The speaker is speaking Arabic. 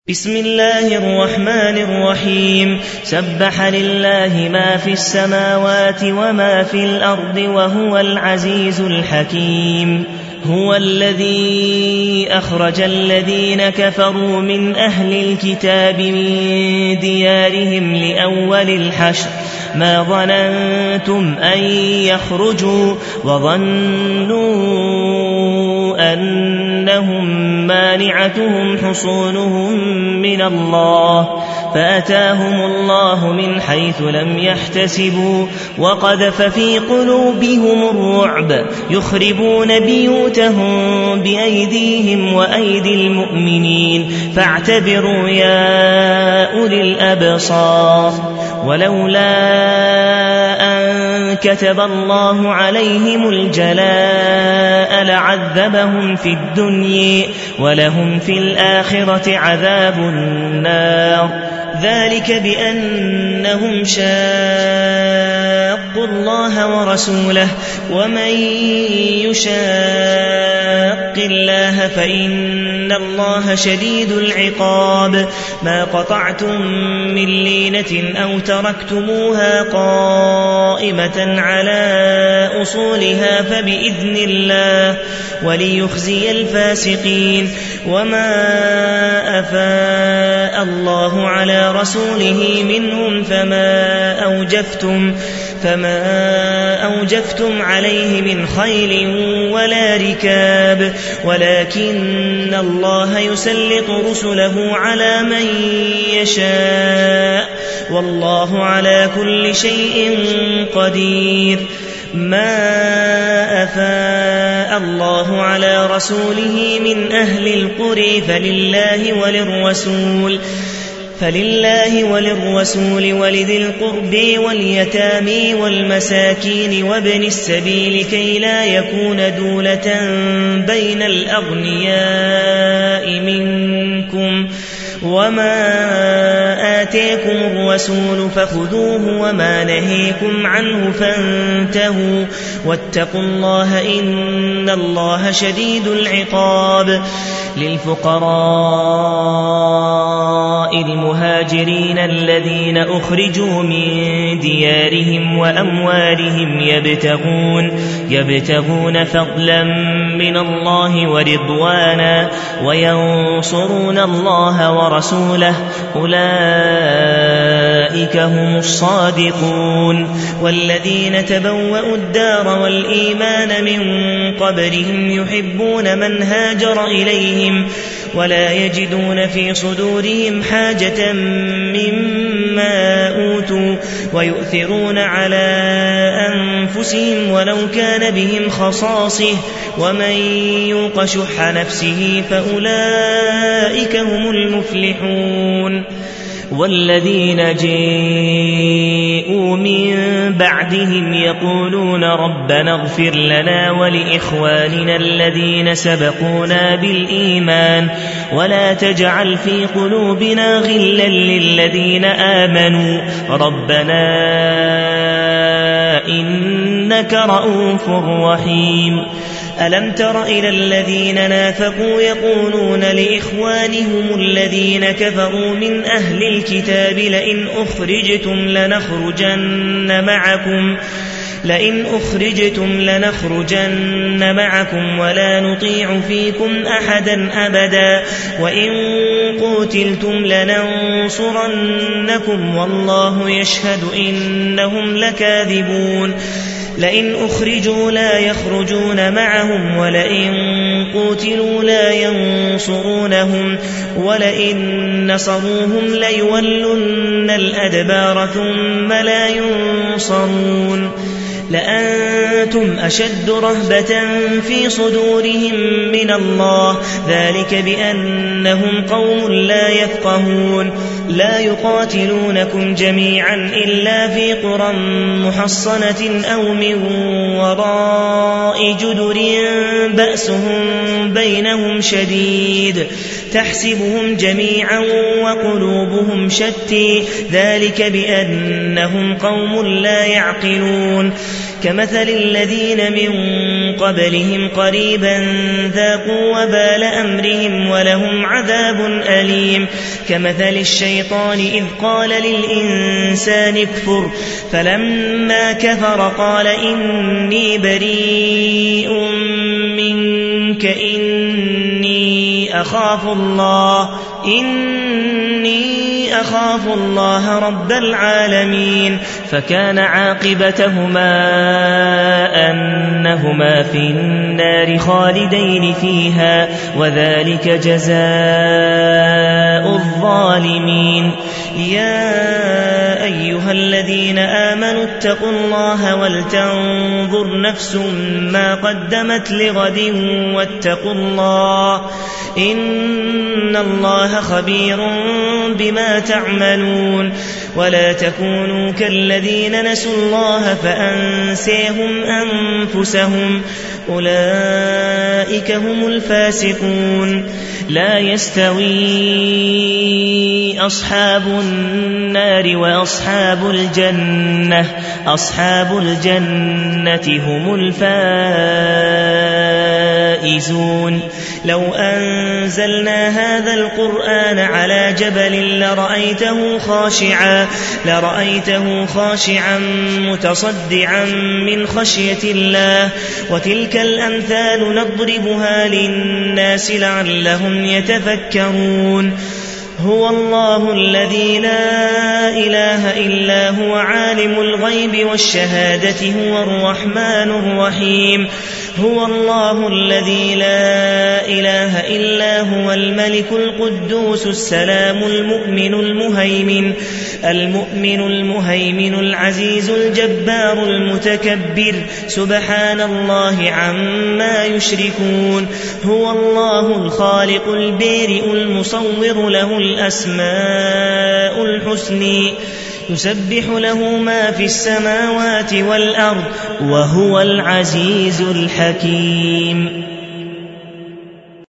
بسم الله الرحمن الرحيم سبح لله ما في السماوات وما في الأرض وهو العزيز الحكيم هو الذي أخرج الذين كفروا من أهل الكتاب من ديارهم لأول الحشر ما ظننتم أن يخرجوا وظنوا أنهم مانعتهم حصونهم من الله فأتاهم الله من حيث لم يحتسبوا وقذف في قلوبهم الرعب يخربون بيوتهم بأيديهم وأيدي المؤمنين فاعتبروا يا أولي الأبصار ولولا أن كتب الله عليهم الجلاء لعذبهم في الدنيا ولهم في الآخرة عذاب النار ذلك بأنهم شاقوا الله ورسوله ومن يشاق الله فإن الله شديد العقاب ما قطعتم من لينة أو تركتموها قائمة على أصولها فبإذن الله وليخزي الفاسقين وما أفاء الله على رسوله منهم فما أوجفتم عليه من خيل ولا ركاب ولكن الله يسلط رسله على من يشاء والله على كل شيء قدير ما أفاء الله على رسوله من أهل القرى فلله وللرسول ولذي القرب واليتامى والمساكين وابن السبيل كي لا يكون دولة بين الأغنياء منكم وما آتيكم الرسول فخذوه وما نهيكم عنه فانتهوا واتقوا الله إن الله شديد العقاب للفقراء المهاجرين الذين أخرجوا من ديارهم وأموالهم يبتغون فضلا من الله ورضوانا وينصرون الله ورسوله أولئك هم الصادقون والذين تبوأوا الدار والإيمان من قبلهم يحبون من هاجر إليهم ولا يجدون في صدورهم حاجة مما أوتوا ويؤثرون على أنفسهم ولو كان بهم خصاصة ومن يوق شح نفسه فأولئك هم المفلحون والذين جاءوا من بعدهم يقولون ربنا اغفر لنا ولإخواننا الذين سبقونا بالإيمان ولا تجعل في قلوبنا غلا للذين آمنوا ربنا إنك رؤوف رحيم ألم تر إلى الذين نافقوا يقولون لإخوانهم الذين كفروا من أهل الكتاب لئن أخرجتم لنخرجن معكم ولا نطيع فيكم أحدا أبدا وإن قوتلتم لننصرنكم والله يشهد إنهم لكاذبون لئن أخرجوا لا يخرجون معهم ولئن قوتلوا لا ينصرونهم ولئن نصروهم ليولن الأدبار ثم لا ينصرون لأنتم أشد رهبة في صدورهم من الله ذلك بأنهم قوم لا يفقهون لا يقاتلونكم جميعا إلا في قرى محصنة أو من وراء جدر بأسهم بينهم شديد تحسبهم جميعا وقلوبهم شتى ذلك بأنهم قوم لا يعقلون كمثل الذين من قبلهم قريبا ذاقوا وبال أمرهم ولهم عذاب أليم كمثل الشيطان إذ قال للإنسان اكفر فلما كفر قال إني بريء منك إني أخاف الله رب العالمين فكان عاقبتهما أنهما في النار خالدين فيها وذلك جزاء الظالمين يا أيها الذين آمنوا اتقوا الله ولتنظر نفس ما قدمت لغد واتقوا الله إن الله خبير بما تعملون ولا تكونوا كالذين نسوا الله فأنسيهم أنفسهم أولئك هم الفاسقون لا يستوي أصحاب النار وأصحاب الجنة أصحاب الجنة هم الفائزون لو أنزلنا هذا القرآن على جبل لرأيته خاشعا متصدعا من خشية الله وتلك الأمثال نضربها للناس لعلهم يتفكرون هو الله الذي لا إله إلا هو عالم الغيب والشهادة هو الرحمن الرحيم هو الله الذي لا إله إلا هو الملك القدوس السلام المؤمن المهيمن العزيز الجبار المتكبر سبحان الله عما يشركون هو الله الخالق البارئ المصور له الأسماء الحسنى يسبح له ما في السماوات والأرض وهو العزيز الحكيم